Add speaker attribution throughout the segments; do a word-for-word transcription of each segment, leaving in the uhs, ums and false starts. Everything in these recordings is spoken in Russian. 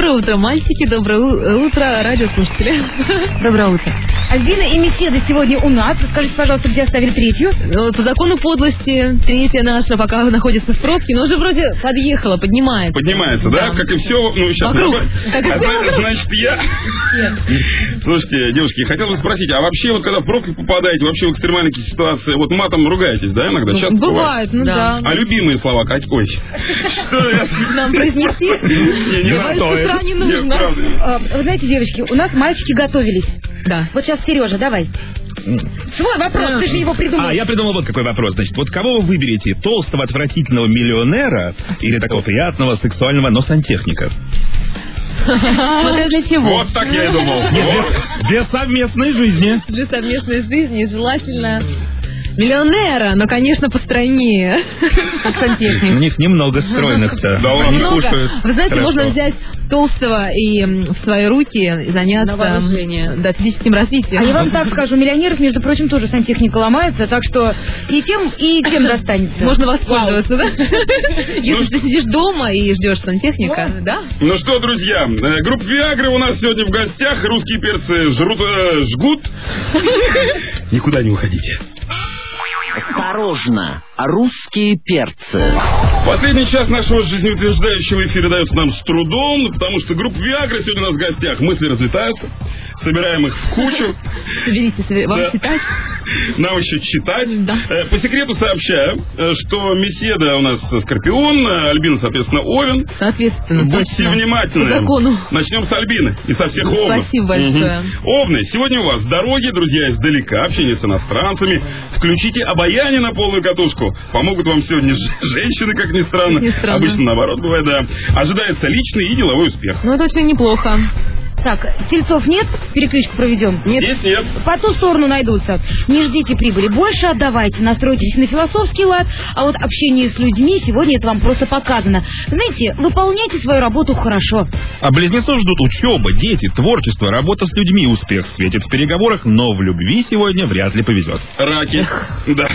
Speaker 1: Доброе утро, мальчики, доброе утро, радиослушатели.
Speaker 2: Доброе утро. Альбина и Меседа сегодня у нас. Скажите, пожалуйста, где оставили третью?
Speaker 1: По закону подлости, третья наша пока находится в пробке, но уже вроде подъехала, поднимается.
Speaker 3: Поднимается, да? да? Как и все, ну, сейчас...
Speaker 1: Вокруг.
Speaker 3: На...
Speaker 1: Как и
Speaker 3: а,
Speaker 1: все
Speaker 3: значит, я... Слушайте, девушки, хотел бы спросить, а вообще, вот когда в пробку попадаете, вообще в экстремальные ситуации, вот матом ругаетесь, да, иногда? Часто
Speaker 1: бывает, ну да.
Speaker 3: А любимые слова, Кать? Ой, что я...
Speaker 1: Нам произнести? Давай с утра не нужно.
Speaker 2: Вы знаете, девочки, у нас мальчики готовились.
Speaker 1: Да.
Speaker 2: Вот сейчас, Сережа, давай. Свой вопрос, ты же его придумал.
Speaker 4: А, я придумал вот какой вопрос. Значит, вот кого вы выберете? Толстого, отвратительного миллионера или такого приятного, сексуального, но сантехника?
Speaker 1: Смотря для чего.
Speaker 3: Вот так я и думал.
Speaker 4: Для совместной жизни.
Speaker 1: Для совместной жизни желательно... Миллионера, но, конечно, постройнее. Как сантехник.
Speaker 4: У них немного стройных-то.
Speaker 3: Да,
Speaker 4: они
Speaker 1: много.
Speaker 4: кушают.
Speaker 1: Вы знаете,
Speaker 4: хорошо.
Speaker 1: можно взять толстого и в свои руки заняться да, физическим развитием.
Speaker 2: А я вам так скажу, миллионеров, между прочим, тоже сантехника ломается, так что и тем, и тем достанется.
Speaker 1: Можно воспользоваться, да? Если ты сидишь дома и ждешь сантехника, да?
Speaker 3: Ну что, друзья, группа Виагра у нас сегодня в гостях. Русские перцы жрут, э, жгут. Никуда не уходите.
Speaker 5: Осторожно, русские перцы.
Speaker 3: Последний час нашего жизнеутверждающего эфира дается нам с трудом, потому что группа Виагра сегодня у нас в гостях. Мысли разлетаются, собираем их в кучу.
Speaker 1: Соберите, соберите. Вам
Speaker 3: да.
Speaker 1: читать?
Speaker 3: Нам еще читать.
Speaker 1: Да.
Speaker 3: По секрету сообщаю, что Меседа у нас Скорпион, Альбина, соответственно, Овен.
Speaker 1: Соответственно,
Speaker 3: Будьте
Speaker 1: точно.
Speaker 3: внимательны.
Speaker 1: По закону.
Speaker 3: Начнем с Альбины и со всех Овнов.
Speaker 1: Спасибо большое.
Speaker 3: Угу. Овны, сегодня у вас дороги, друзья, издалека, общение с иностранцами. Включите обаяние на полную катушку. Помогут вам сегодня женщины, как ни странно.
Speaker 1: Не странно.
Speaker 3: Обычно наоборот бывает, да. Ожидается личный и деловой успех.
Speaker 1: Ну, это очень неплохо.
Speaker 2: Так, тельцов нет? Перекличку проведем?
Speaker 1: Нет.
Speaker 3: Есть, нет.
Speaker 2: По ту сторону найдутся. Не ждите прибыли, больше отдавайте, настройтесь на философский лад, а вот общение с людьми сегодня это вам просто показано. Знаете, выполняйте свою работу хорошо.
Speaker 4: А близнецов ждут учеба, дети, творчество, работа с людьми. Успех светит в переговорах, но в любви сегодня вряд ли повезет.
Speaker 3: Раки. Да.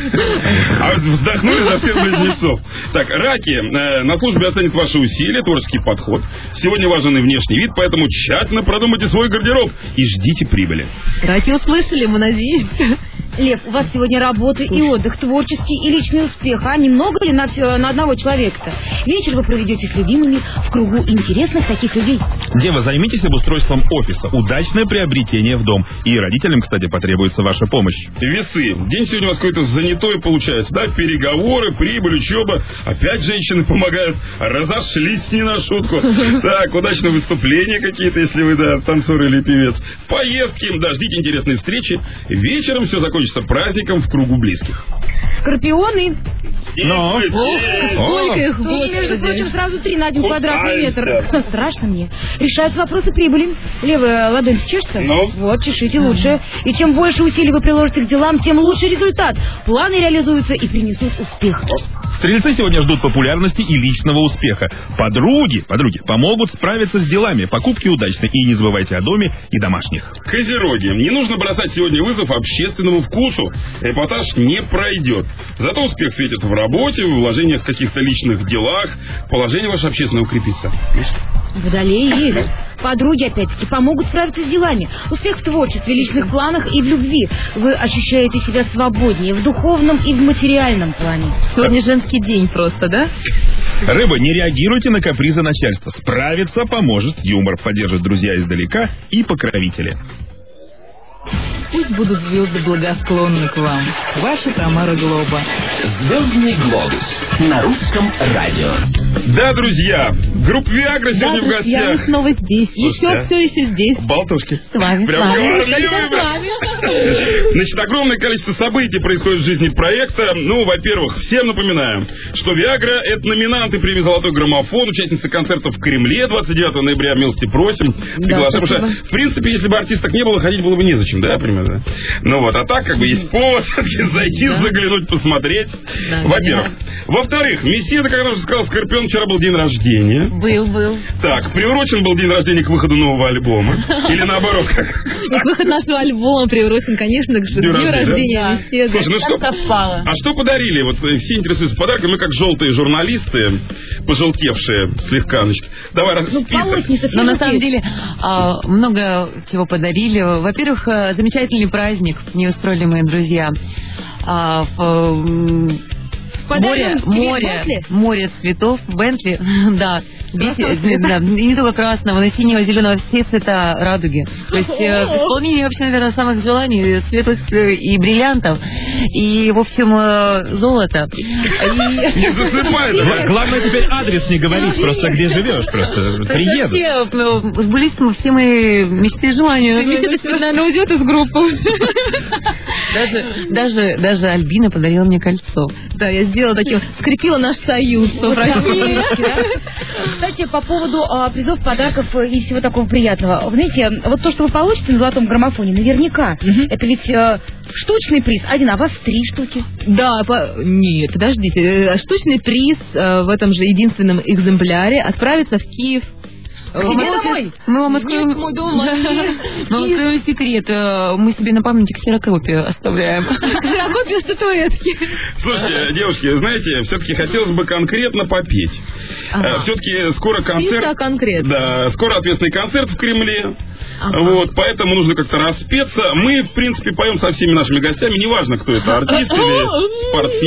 Speaker 3: А вот вздохнули за всех близнецов. Так, раки, на службе оценят ваши усилия, творческий подход. Сегодня важен и внешний вид, поэтому тщательно продумайте свой гардероб и ждите прибыли.
Speaker 1: Раки услышали, мы надеемся.
Speaker 2: Лев, у вас сегодня работа и отдых, творческий и личный успех. А немного ли на, все, на одного человека-то? Вечер вы проведете с любимыми в кругу интересных таких людей.
Speaker 4: Дева, займитесь обустройством офиса. Удачное приобретение в дом. И родителям, кстати, потребуется ваша помощь.
Speaker 3: Весы. День сегодня у вас какой-то занятой получается, да? Переговоры, прибыль, учеба. Опять женщины помогают. Разошлись не на шутку. Так, удачные выступления какие-то, если вы, да, танцор или певец. Поездки. Да, ждите интересные встречи. Вечером все закончится праздником в кругу близких.
Speaker 2: Скорпионы.
Speaker 4: Но.
Speaker 1: Сколько их,
Speaker 2: И, между прочим, сразу три на один
Speaker 3: Кусаемся.
Speaker 2: квадратный метр. Страшно мне. Решают вопросы прибыли. Левая ладонь чешется?
Speaker 3: Ну?
Speaker 2: Вот, чешите лучше. И чем больше усилий вы приложите к делам, тем лучше результат. Планы реализуются и принесут успех.
Speaker 4: Стрельцы сегодня ждут популярности и личного успеха. Подруги, подруги помогут справиться с делами. Покупки удачны. И не забывайте о доме и домашних.
Speaker 3: Козероги. Не нужно бросать сегодня вызов общественному вкусу. Эпатаж не пройдет. Зато успех светит в работе, в вложениях в каких-то личных делах. Положение ваше общественное укрепится.
Speaker 2: Водолеи. Подруги, опять-таки, помогут справиться с делами. Успех в творчестве, личных планах и в любви. Вы ощущаете себя свободнее в духовном и в материальном плане.
Speaker 1: Сегодня женский день просто, да?
Speaker 4: Рыбы, не реагируйте на капризы начальства. Справиться поможет юмор. Поддержат друзья издалека и покровители.
Speaker 6: Пусть будут звезды благосклонны к вам. Ваша Тамара Глоба.
Speaker 5: Звездный глобус на русском радио.
Speaker 3: Да, друзья, группа Виагра сегодня
Speaker 1: да,
Speaker 3: в гостях.
Speaker 1: Я снова здесь.
Speaker 3: Слушайте,
Speaker 1: Еще все еще здесь.
Speaker 3: Болтушки.
Speaker 1: С вами.
Speaker 3: Прям
Speaker 1: с вами.
Speaker 3: говорливые,
Speaker 1: Только с
Speaker 3: брат.
Speaker 1: вами.
Speaker 3: Значит, огромное количество событий происходит в жизни проекта. Ну, во-первых, всем напоминаем, что Виагра — это номинанты премии «Золотой граммофон», участницы концерта в Кремле двадцать девятого ноября. Милости просим. Приглашаем. Потому что, в принципе, если бы артисток не было, ходить было бы незачем, да, примерно? Ну вот, а так, как бы, есть повод зайти,
Speaker 1: да.
Speaker 3: заглянуть, посмотреть.
Speaker 1: Да,
Speaker 3: Во-первых. Да. Во-вторых, Меседа, как я уже сказал, Скорпион наверное, вчера был день рождения.
Speaker 6: Был, был.
Speaker 3: Так, приурочен был день рождения к выходу нового альбома? Или наоборот, как?
Speaker 1: Нет, выход нашего альбома приурочен, конечно, к дню рождения беседы.
Speaker 3: Слушай, ну что,
Speaker 6: совпало.
Speaker 3: а что подарили? Вот все интересуются подарками. Мы как желтые журналисты, пожелтевшие слегка, значит. Давай, раз,
Speaker 2: Ну,
Speaker 3: список.
Speaker 2: полосница,
Speaker 6: Но на самом деле а, много чего подарили. Во-первых, а, замечательный праздник мне устроили мои друзья. А, в, м, море,
Speaker 2: Подарим тебе
Speaker 6: море,
Speaker 2: Бентли?
Speaker 6: море цветов, Бентли, да. Весь- да, и не только красного, но и синего, зеленого, все цвета радуги. То есть э, исполнение вообще, наверное, самых желаний светлых э, и бриллиантов, и, в общем, э, золото. И-
Speaker 3: Не засыпай,
Speaker 4: Гла-
Speaker 3: давай.
Speaker 4: Главное теперь адрес не говорить, просто где живешь, просто приеду.
Speaker 6: Вообще, ну, сбылись все мои мечты и желания.
Speaker 1: Беседа теперь, наверное, уйдет из группы уже.
Speaker 6: Даже, даже, даже Альбина подарила мне кольцо.
Speaker 1: Да, я сделала таким, скрепила наш союз. Попросили.
Speaker 2: Кстати, по поводу а, призов, подарков и всего такого приятного. Вы знаете, вот то, что вы получите на золотом граммофоне, наверняка, это ведь э, штучный приз. Один, а у вас три штуки.
Speaker 1: Да, по... нет, подождите. Э, Штучный приз э, в этом же единственном экземпляре отправится в Киев.
Speaker 2: К себе домой?
Speaker 6: Мы вам откроем...
Speaker 1: Нет, мой дом в Москве.
Speaker 6: Мы вам откроем секрет. э, Мы себе на памятник ксерокопию оставляем.
Speaker 1: Ксерокопию статуэтки.
Speaker 3: Слушайте, девушки, знаете, все-таки хотелось бы конкретно попеть.
Speaker 6: Ага.
Speaker 3: Все-таки скоро концерт.
Speaker 1: Чисто конкретно.
Speaker 3: Да, скоро ответственный концерт в Кремле.
Speaker 6: Ага.
Speaker 3: Вот, поэтому нужно как-то распеться. Мы, в принципе, поем со всеми нашими гостями, неважно, кто это, артист или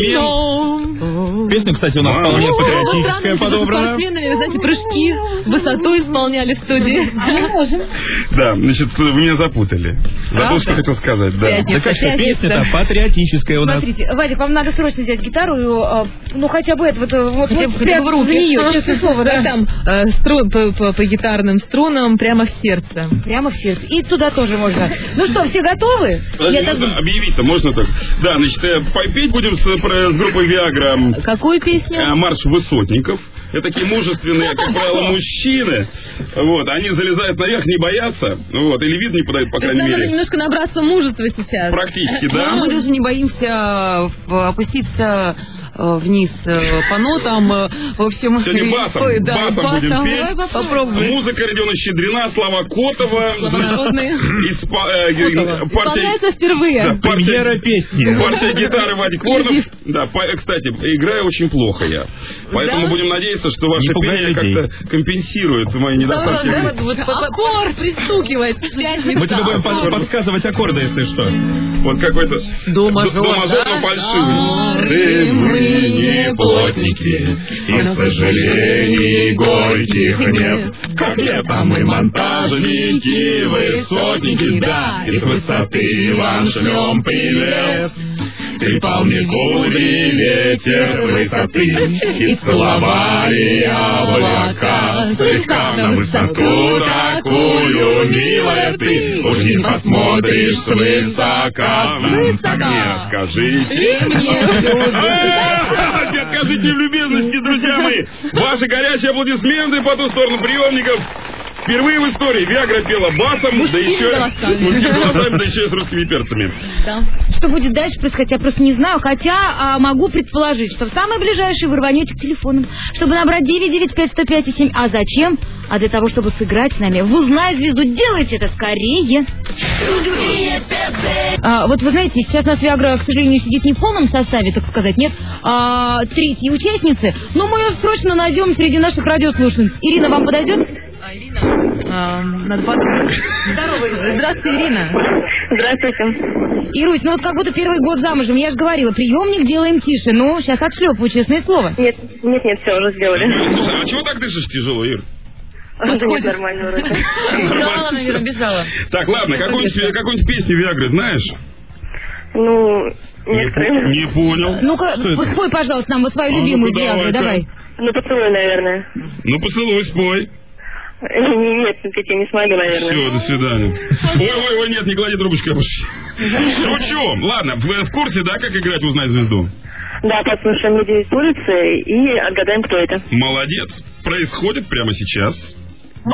Speaker 3: спортсмен.
Speaker 4: Песня, кстати, у нас
Speaker 3: Мама.
Speaker 4: вполне
Speaker 1: Было бы
Speaker 4: патриотическая
Speaker 1: странно, если бы
Speaker 4: подобрана.
Speaker 1: спортсменами, вы знаете, прыжки в высоту исполняли в студии.
Speaker 2: Мы можем.
Speaker 3: Да, значит, вы меня запутали. Забыл, что хотел сказать, да.
Speaker 1: Пятница.
Speaker 4: Да как что
Speaker 1: Пятница.
Speaker 4: песня-то патриотическая у нас.
Speaker 2: Смотрите, Вадик, вам надо срочно взять гитару и, э, ну, хотя бы это вот, э, вот,
Speaker 6: Хотя
Speaker 2: вот
Speaker 6: бы- хотя
Speaker 2: прям
Speaker 6: бы в руки.
Speaker 2: в нее, честное слово,
Speaker 1: Да,
Speaker 2: да.
Speaker 1: там э, стру- по, по- по гитарным струнам прямо в сердце.
Speaker 2: Прямо в сердце. И туда тоже можно. Ну что, все готовы?
Speaker 3: Подожди,
Speaker 2: Я так-
Speaker 3: можно объявить-то, можно так? Да, значит, э, попеть будем с, про- с группой Виагра
Speaker 1: Какую песню?
Speaker 3: э, «Марш высотников». Это такие мужественные, как правило, мужчины. Вот, они залезают наверх, не боятся. Вот, или вид не подают, по
Speaker 1: То есть
Speaker 3: крайней
Speaker 1: нам надо
Speaker 3: мере.
Speaker 1: немножко набраться мужества сейчас.
Speaker 3: Практически, да.
Speaker 6: Мы даже не боимся в- опуститься э, вниз э, по нотам. э, В общем,
Speaker 3: Сегодня басом,
Speaker 6: Ой, да,
Speaker 3: басом будем петь.
Speaker 1: Давай попробуем.
Speaker 6: Попробуем.
Speaker 3: Музыка Родиона Щедрина, слова Котова.
Speaker 1: Народные.
Speaker 3: Испа- э, г- партия,
Speaker 1: Исполняется впервые.
Speaker 3: да,
Speaker 4: Премьера
Speaker 3: партия,
Speaker 4: песни.
Speaker 3: партия гитары Вадик Воронов. Да, по- кстати, играю очень плохо я. Поэтому
Speaker 1: Да?
Speaker 3: будем надеяться, что ваше
Speaker 4: Не пугай
Speaker 3: пение
Speaker 4: людей.
Speaker 3: как-то компенсирует мои недостатки.
Speaker 1: Да,
Speaker 6: Вот, вот, по- по-
Speaker 1: Аккорд пристукивать. Пятница.
Speaker 4: Мы тебе будем под- подсказывать аккорды, если что.
Speaker 3: Вот какой-то
Speaker 6: До мажор,
Speaker 3: до мажор,
Speaker 6: да?
Speaker 3: но фальшивый.
Speaker 6: Да.
Speaker 3: Мы не плотники, и сожалений горьких нет. Где-то мы монтажники, высотники, да, и с высоты вам шлем привет. Трепал мне голуби ветер высоты, и целовали облака. Слегка на высоту такую, милая ты, уж не посмотришь свысока.
Speaker 1: Высока.
Speaker 3: Не откажите. Не откажите в любезности, друзья мои. Ваши горячие аплодисменты по ту сторону приемников. Впервые в истории Виагра пела басом, да
Speaker 1: Мужскими
Speaker 3: еще
Speaker 1: голосами.
Speaker 3: мужскими голосами, да еще и с русскими перцами.
Speaker 1: Да.
Speaker 2: Что будет дальше происходить, я просто не знаю, хотя а, могу предположить, что в самое ближайшее вы рванете к телефонам, чтобы набрать девять девять пять сто пять семь. А зачем? А для того, чтобы сыграть с нами в «Узнай звезду». Делайте это скорее. А, вот вы знаете, сейчас у нас Виагра, к сожалению, сидит не в полном составе, так сказать, нет а, третьей участницы, но мы ее срочно найдем среди наших радиослушниц. Ирина, вам подойдет?
Speaker 1: А, Ирина, а, надо подумать. Здорово, здравствуйте, Ирина.
Speaker 7: Здравствуйте.
Speaker 2: Ирусь, ну вот как будто первый год замужем, я же говорила, приемник делаем тише, ну, сейчас отшлепаю, честное слово.
Speaker 7: Нет, нет, нет, все уже сделали.
Speaker 3: Слушай, а чего так дышишь тяжело, Ир?
Speaker 7: Да нет, нормально вроде.
Speaker 6: Бежала, наверное, бежала.
Speaker 3: Так, ладно, какую-нибудь, какую-нибудь песню Виагры знаешь?
Speaker 7: Ну,
Speaker 3: Не,
Speaker 7: некоторые.
Speaker 3: не понял.
Speaker 2: Ну-ка,
Speaker 4: Что это?
Speaker 2: спой, пожалуйста, нам вот свою
Speaker 3: А
Speaker 2: любимую
Speaker 3: ну-ка,
Speaker 2: Виагру,
Speaker 3: давай-ка.
Speaker 2: давай.
Speaker 7: Ну, поцелуй, наверное.
Speaker 3: Ну, поцелуй, спой.
Speaker 7: Нет, петь я не смогу, наверное.
Speaker 3: Все, до свидания. Ой, ой, ой, нет, не клади трубочку. Шучу. Ладно, вы в курсе, да, как играть «Узнай звезду»?
Speaker 7: Да, послушаем людей с улицы и отгадаем, кто это.
Speaker 3: Молодец. Происходит прямо сейчас.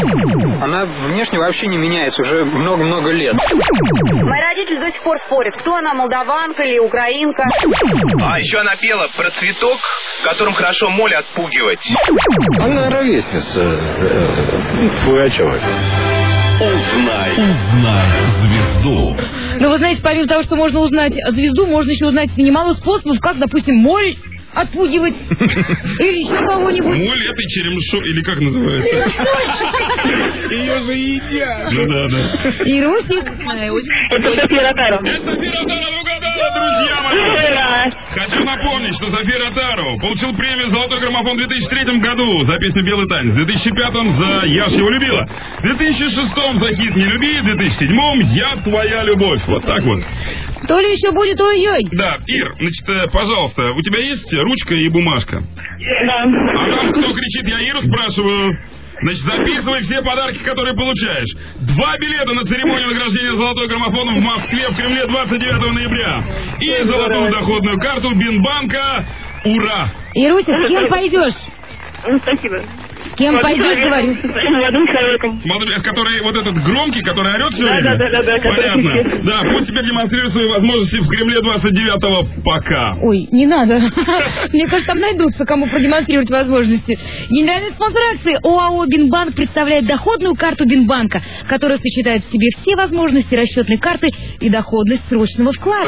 Speaker 8: Она внешне вообще не меняется уже много-много лет.
Speaker 9: Мои родители до сих пор спорят, кто она, молдаванка или украинка.
Speaker 10: А еще она пела про цветок, которым хорошо моль отпугивать.
Speaker 11: Она ровесница э, Пугачевой.
Speaker 5: Узнай. Узнай звезду.
Speaker 2: Ну, вы знаете, помимо того, что можно узнать звезду, можно еще узнать немало способов, как, допустим, моль отпугивать. Или еще кого-нибудь.
Speaker 3: Моль это черемшо, или как называется?
Speaker 4: Ее же едят.
Speaker 3: Ну да, да.
Speaker 2: И Русик.
Speaker 7: Это София Ротару.
Speaker 3: Это София Ротару угадала, друзья мои. Хочу напомнить, что София Ротару получил премию «Золотой граммофон» в две тысячи третьем году за песню «Белый танец», в две тысячи пятом за «Я ж его любила», в две тысячи шестом за хит «Не люби», в две тысячи седьмом «Я твоя любовь». Вот так вот.
Speaker 2: То ли еще будет ой-ой.
Speaker 3: Да, Ир, значит, пожалуйста, у тебя есть ручка и бумажка?
Speaker 7: Да.
Speaker 3: А там кто кричит, я Иру спрашиваю. Значит, записывай все подарки, которые получаешь. Два билета на церемонию награждения «Золотой граммофон» в Москве, в Кремле двадцать девятого ноября. И золотую доходную карту Бинбанка. Ура!
Speaker 2: Ируся, с кем пойдешь?
Speaker 7: Ну, спасибо.
Speaker 2: С кем пойдешь, говорю?
Speaker 7: С молодым человеком.
Speaker 3: Смотри, который вот этот громкий, который орет все
Speaker 7: Да,
Speaker 3: время?
Speaker 7: да, да, да, да,
Speaker 3: Понятно.
Speaker 7: который
Speaker 3: Да, пусть теперь демонстрирует свои возможности в Кремле двадцать девятого. Пока.
Speaker 2: Ой, не надо. Мне кажется, там найдутся, кому продемонстрировать возможности. Генеральный спонсор акции ОАО «Бинбанк» представляет доходную карту Бинбанка, которая сочетает в себе все возможности расчетной карты и доходность срочного вклада.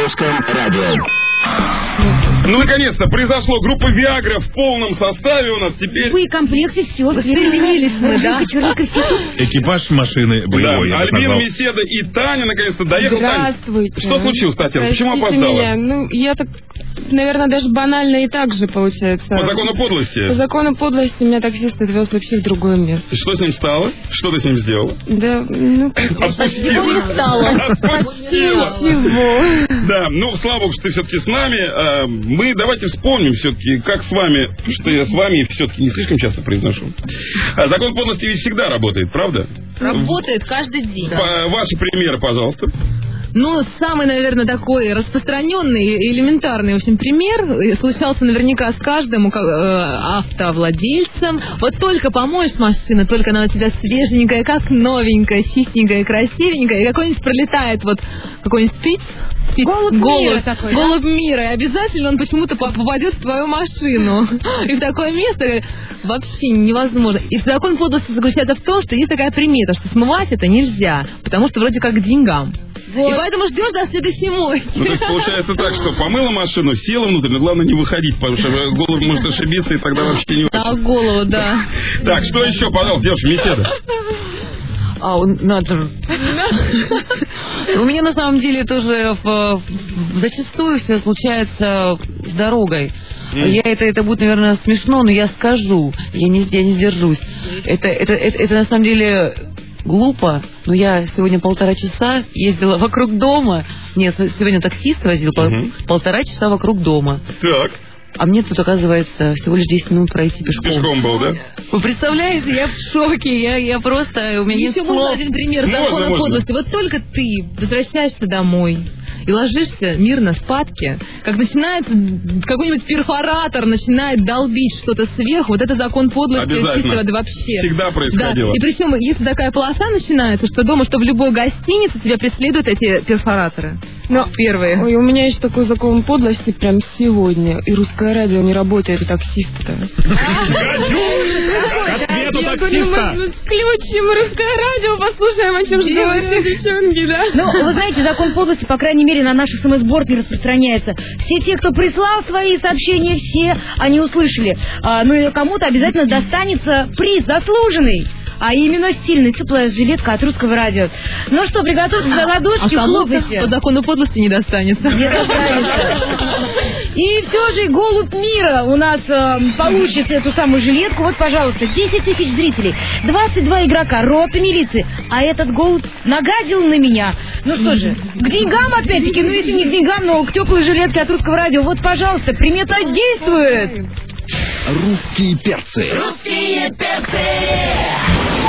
Speaker 3: Ну, наконец-то, произошло. Группа «Виагра» в полном составе у нас теперь.
Speaker 2: Вы и комплекте все соединились мы, да? Чурика, все тут.
Speaker 4: Экипаж машины боевой.
Speaker 3: Да, Альбина, Меседа и Таня наконец-то доехали.
Speaker 1: Здравствуйте.
Speaker 3: Что случилось, Татьяна? Почему
Speaker 1: Простите
Speaker 3: опоздала?
Speaker 1: меня. Ну, я так, наверное, даже банально и так же получается.
Speaker 3: По закону подлости?
Speaker 1: По закону подлости меня таксист отвез вообще в другое место.
Speaker 3: Что с ним стало? Что ты с ним сделала?
Speaker 1: Да, ну...
Speaker 3: Отпустила.
Speaker 1: Не стало.
Speaker 3: Отпустила.
Speaker 1: Ничего.
Speaker 3: Да, ну, слава богу, что ты все-таки с нами. Мы давайте вспомним все-таки, как с вами, что я с вами все-таки не слишком часто произношу. Закон подлости ведь всегда работает, правда?
Speaker 1: Работает каждый день.
Speaker 3: По, ваши примеры, пожалуйста.
Speaker 1: Ну, самый, наверное, такой распространенный, элементарный, в общем, пример случался наверняка с каждым э, автовладельцем. Вот только помоешь машину, только она у тебя свеженькая, как новенькая, чистенькая, красивенькая, и какой-нибудь пролетает вот какой-нибудь спиц, спиц
Speaker 2: голубь,
Speaker 1: голубь
Speaker 2: мира такой,
Speaker 1: голубь да? мира, и обязательно он почему-то попадет в твою машину. И в такое место вообще невозможно. И закон подлости заключается в том, что есть такая примета, что смывать это нельзя, потому что вроде как к деньгам. Вот. И поэтому ждешь до следующей мойки.
Speaker 3: Ну, то есть получается так, что помыла машину, села внутрь, но главное не выходить, потому что голову может ошибиться, и тогда вообще не...
Speaker 1: Да, голову, да.
Speaker 3: Так, что еще, пожалуйста, девушка, Меседа?
Speaker 6: А, надо... У меня на самом деле тоже в... зачастую все случается с дорогой. Mm. Я это, это будет, наверное, смешно, но я скажу. Я не, я не сдержусь. Это, это, это, это на самом деле глупо, но я сегодня полтора часа ездила вокруг дома. Нет, сегодня таксист возил mm-hmm. полтора часа вокруг дома.
Speaker 3: Так.
Speaker 6: А мне тут, оказывается, всего лишь десять минут пройти пешком.
Speaker 3: Пешком был, да?
Speaker 6: Вы представляете, я в шоке, я, я просто... У меня
Speaker 1: Еще можно один пример закона подлости. Вот только ты возвращаешься домой и ложишься мирно спадки, как начинает какой-нибудь перфоратор начинает долбить что-то сверху, вот это закон подлости чистой воды вообще.
Speaker 3: Всегда происходило.
Speaker 1: Да. И причем, если такая полоса начинается, что дома, что в любой гостинице тебя преследуют эти перфораторы.
Speaker 12: Но,
Speaker 1: первые.
Speaker 12: Ой, у меня есть такой закон подлости прям сегодня, и русское радио не работает, и таксист-то.
Speaker 4: Ответу таксиста!
Speaker 12: Включим русское радио, послушаем, о чем же говорят девчонки, да?
Speaker 2: Ну, вы знаете, закон подлости, по крайней мере, на наш СМС-борд не распространяется. Все те, кто прислал свои сообщения, все они услышали. А, ну и кому-то обязательно достанется приз заслуженный. А именно стильная теплая жилетка от русского радио. Ну что, приготовьтесь за ладошки,
Speaker 1: а
Speaker 2: хлопайте.
Speaker 1: По закону подлости не достанется.
Speaker 2: Не достанется. И все же голубь мира у нас э, получит эту самую жилетку. Вот, пожалуйста, десять тысяч зрителей, двадцать два игрока, рота милиции. А этот голубь нагадил на меня. Ну что же, к деньгам опять-таки, ну если не к деньгам, но к теплой жилетке от русского радио. Вот, пожалуйста, примета действует.
Speaker 5: Русские перцы.
Speaker 9: Русские перцы.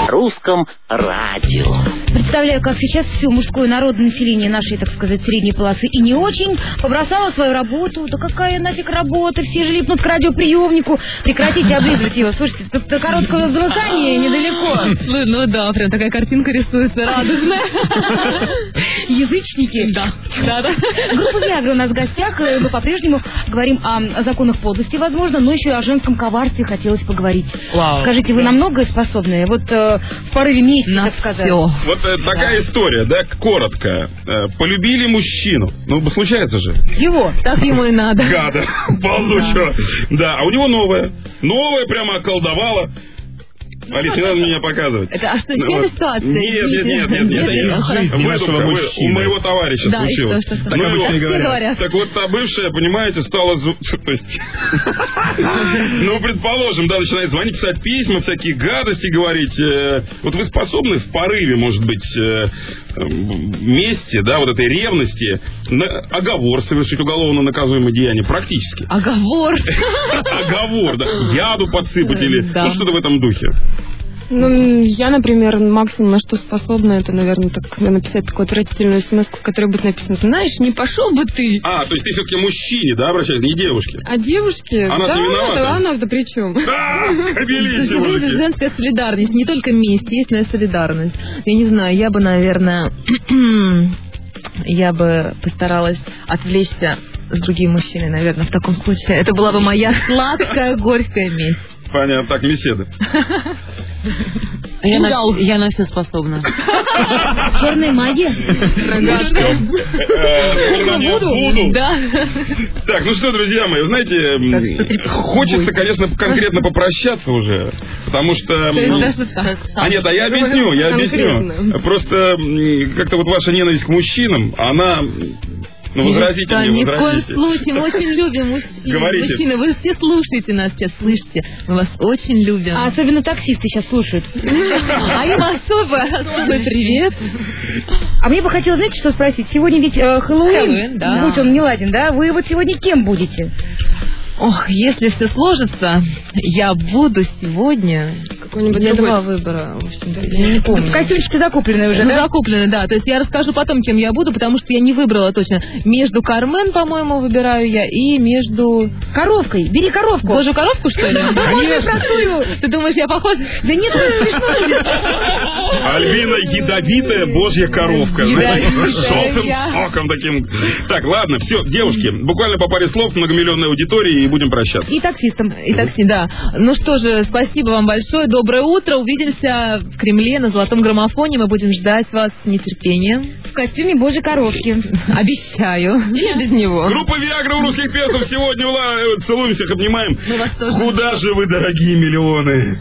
Speaker 13: русском радио.
Speaker 2: Представляю, как сейчас все мужское народное население нашей, так сказать, средней полосы и не очень побросало свою работу. Да какая нафиг работа, все же липнут к радиоприемнику. Прекратите облизывать его. Слушайте, тут до короткого замыкания недалеко.
Speaker 1: Ну да, прям такая картинка рисуется радужная.
Speaker 2: Язычники.
Speaker 1: Да. Да, да.
Speaker 2: Группа Виагра у нас в гостях. Мы по-прежнему говорим о законах подлости, возможно, но еще и о женском коварстве хотелось поговорить.
Speaker 6: Вау.
Speaker 2: Скажите, вы на многое способны? Вот э, в порыве мести,
Speaker 1: на
Speaker 2: так сказать.
Speaker 1: Все.
Speaker 3: Вот э, такая
Speaker 1: Да.
Speaker 3: история, да, коротко. Э, полюбили мужчину. Ну, случается же.
Speaker 2: Его.
Speaker 1: Так ему и надо.
Speaker 3: Гада ползучего. Да, а у него новое. Новое прямо околдовало. Алис, не надо меня показывать.
Speaker 1: Это, а что,
Speaker 3: Ну,
Speaker 1: чья
Speaker 3: вот.
Speaker 1: это ситуация?
Speaker 3: Нет, нет, нет, нет, нет.
Speaker 1: Нет,
Speaker 3: это
Speaker 1: хорошо.
Speaker 3: выдумка,
Speaker 4: нашего
Speaker 3: вы-
Speaker 4: мужчины.
Speaker 3: у моего товарища
Speaker 1: Да, и
Speaker 3: случилось.
Speaker 1: что, что, что?
Speaker 3: Ну,
Speaker 4: Так
Speaker 3: и
Speaker 4: обычно
Speaker 3: вот.
Speaker 4: и
Speaker 1: Все
Speaker 4: говорят.
Speaker 1: говорят.
Speaker 3: Так вот, та бывшая, понимаете, стала... зу- То есть... Ну, предположим, да, начинает звонить, писать письма, всякие гадости говорить. Э, Вот вы способны в порыве, может быть, э, э, мести, да, вот этой ревности, на- оговор совершить, уголовно наказуемое деяние, практически.
Speaker 1: Оговор.
Speaker 3: Оговор, да. Яду подсыпать или...
Speaker 1: Да.
Speaker 3: Ну, что-то в этом духе.
Speaker 12: Ну, я, например, максимум на что способна, это, наверное, так написать такую отвратительную смс, в которой будет написано: знаешь, не пошел бы ты.
Speaker 3: А, то есть ты все-таки мужчине, да, обращаешься, не девушке?
Speaker 12: А девушки,
Speaker 3: Она
Speaker 12: да,
Speaker 3: не виновата.
Speaker 12: да, она-то при чем?
Speaker 3: А, кобелище,
Speaker 1: Слушайте, вот это
Speaker 3: мужики.
Speaker 1: женская солидарность. Не только месть, есть, но и солидарность. Я не знаю, я бы, наверное, я бы постаралась отвлечься с другим мужчиной, наверное, в таком случае. Это была бы моя сладкая, горькая месть.
Speaker 3: Понятно, так, беседы.
Speaker 6: Я на, я на все способна.
Speaker 2: Черная магия.
Speaker 3: Буду.
Speaker 1: Да.
Speaker 3: Так, ну что, друзья мои, вы знаете, м, хочется, конечно, конкретно попрощаться уже, потому что...
Speaker 1: То есть
Speaker 3: м,
Speaker 1: даже так.
Speaker 3: А нет, а я объясню, я объясню.
Speaker 12: Конкретно.
Speaker 3: Просто м, как-то вот ваша ненависть к мужчинам, она... Ну, возразите
Speaker 1: Да,
Speaker 3: мне,
Speaker 1: ни в коем
Speaker 3: возразите.
Speaker 1: случае. Мы очень любим мужчин.
Speaker 3: Говорите.
Speaker 1: Мужчины, вы все слушаете нас сейчас, слышите. Мы вас очень любим.
Speaker 2: А особенно таксисты сейчас слушают.
Speaker 1: А им особо, особый привет.
Speaker 2: А мне бы хотелось, знаете, что спросить? Сегодня ведь э, Хэллоуин,
Speaker 1: Хэллоуин, да.
Speaker 2: будь он не ладен, да? Вы вот сегодня кем будете?
Speaker 1: Ох, если все сложится, я буду сегодня...
Speaker 12: Какой-нибудь
Speaker 1: У меня
Speaker 12: другой.
Speaker 1: два выбора, в общем-то, я не помню.
Speaker 2: Костюмчики закуплены уже,
Speaker 1: Ну,
Speaker 2: да?
Speaker 1: закуплены, да. То есть я расскажу потом, кем я буду, потому что я не выбрала точно. Между Кармен, по-моему, выбираю я, и между...
Speaker 2: Коровкой. Бери коровку.
Speaker 1: Божью коровку, что ли?
Speaker 2: Конечно.
Speaker 1: Ты думаешь, я похожа?
Speaker 2: Да нет, это смешно будет.
Speaker 3: Альбина ядовитая божья коровка.
Speaker 1: Ядовитая
Speaker 3: С желтым
Speaker 1: я.
Speaker 3: соком таким. Так, ладно, все, девушки, буквально по паре слов, многомиллионной аудитории, и будем прощаться.
Speaker 2: И таксистам.
Speaker 1: И такси, да. Ну что же, спасибо вам большое. Доброе утро. Увидимся в Кремле на Золотом граммофоне. Мы будем ждать вас с нетерпением.
Speaker 2: В костюме божьей коровки.
Speaker 1: Обещаю. И без него.
Speaker 3: Группа Виагра у русских перцев сегодня. Ула, целуем всех, обнимаем.
Speaker 1: Мы вас тоже.
Speaker 3: Куда же вы, дорогие миллионы?